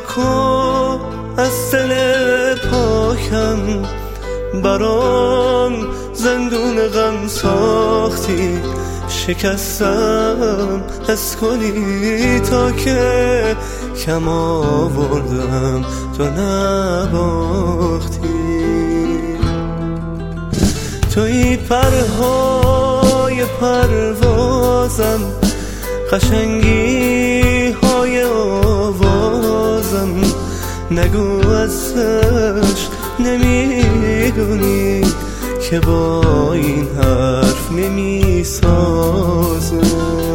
کن از دل پاکم، برام زندون غم ساختی. شکستم حس کنی تا که کم آوردم تو نباختی. توی پرهای پروازم، قشنگی های آوازم. نگو ازش نمیدونی که با این حرف نمیسازم.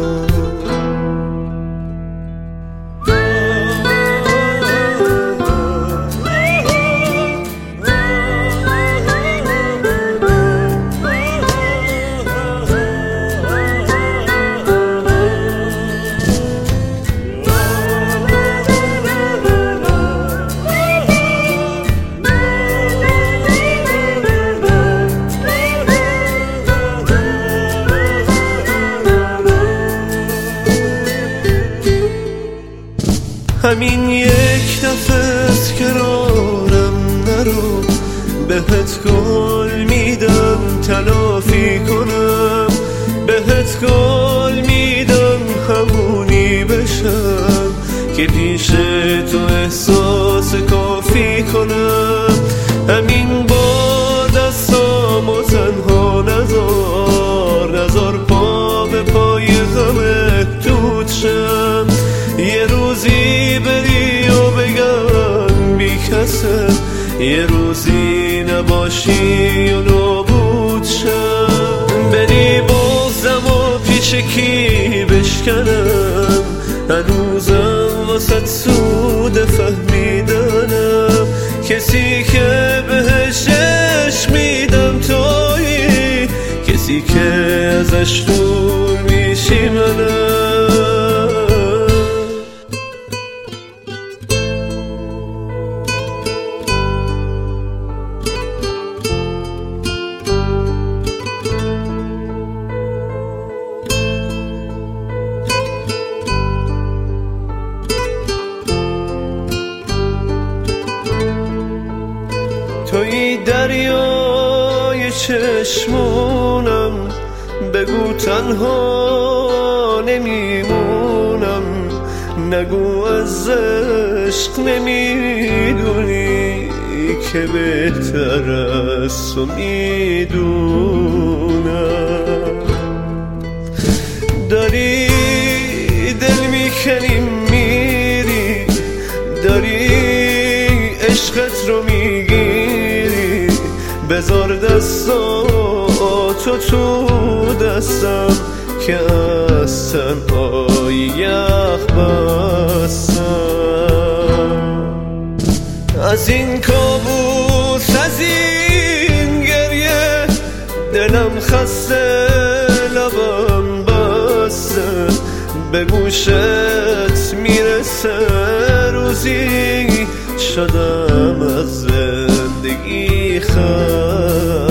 همین یک دفعه که رارم نرو، بهت قول میدم تلافی کنم. بهت قول میدم همونی بشم که پیش تو احساس کافی کنم. همین بار دستامو تنها نذار پا به پای غمت دود شم. یه روزی بری و بگم بی کسه، یه روزی نباشی و نابود شم. بری بغضم و پیچکی بشکنم، هنوزم واسه سود فهمیدنم. کسی که بهش عشق میدم تویی، کسی که ازش دور میشی منم. توی دریای چشمونم، بگو تنها نمیمونم. نگو از عشق نمیدونی که بهتر از تو میدونم. داری دل میکنی میری، داری عشقت رو میگیری. بذار دستاتو تو دستم که از تنهایی یخ بستم. از این کابوس، از این گریه، دلم خسته لبم بسته. به گوشت میرسه روزی شدم از زندگی خسته.